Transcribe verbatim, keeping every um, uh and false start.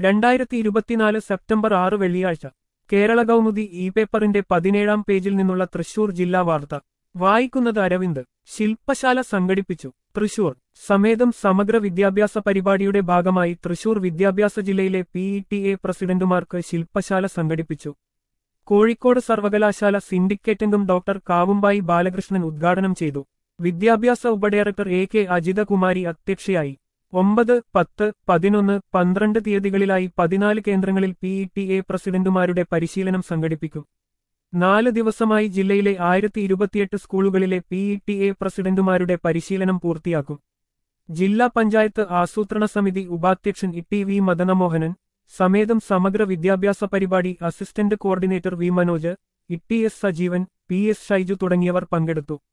രണ്ടായിരത്തി ഇരുപത്തിനാല് സെപ്റ്റംബർ ആറ് വെള്ളിയാഴ്ച കേരള കൗമുദി ഇ പേപ്പറിന്റെ പതിനേഴാം പേജിൽ നിന്നുള്ള തൃശൂർ ജില്ലാ വാർത്ത വായിക്കുന്നത് അരവിന്ദ്. ശില്പശാല സംഘടിപ്പിച്ചു തൃശൂർ. സമേതം സമഗ്ര വിദ്യാഭ്യാസ പരിപാടിയുടെ ഭാഗമായി തൃശൂർ വിദ്യാഭ്യാസ ജില്ലയിലെ പി ഇ ടി എ പ്രസിഡന്റുമാർക്ക് ശില്പശാല സംഘടിപ്പിച്ചു. കോഴിക്കോട് സർവകലാശാല സിൻഡിക്കേറ്റംഗം ഡോക്ടർ കാവുമ്പായി ബാലകൃഷ്ണൻ ഉദ്ഘാടനം ചെയ്തു. വിദ്യാഭ്യാസ ഉപഡയറക്ടർ എ കെ അജിതകുമാരി അധ്യക്ഷയായി. ഒമ്പത്, പത്ത്, പതിനൊന്ന്, പന്ത്രണ്ട് തീയതികളിലായി പതിനാല് കേന്ദ്രങ്ങളിൽ പി ഇ ടി എ പ്രസിഡന്റുമാരുടെ പരിശീലനം സംഘടിപ്പിക്കും. നാല് ദിവസമായി ജില്ലയിലെ ആയിരത്തി ഇരുപത്തിയെട്ട് സ്കൂളുകളിലെ പി ഇ ടി എ പ്രസിഡന്റുമാരുടെ പരിശീലനം പൂർത്തിയാക്കും. ജില്ലാ പഞ്ചായത്ത് ആസൂത്രണ സമിതി ഉപാധ്യക്ഷൻ ഇ ടി വി മദനമോഹനൻ, സമേതം സമഗ്ര വിദ്യാഭ്യാസ പരിപാടി assistant coordinator V Manoj, E T S Sajeevan, P S Shaiju തുടങ്ങിയവർ പങ്കെടുത്തു.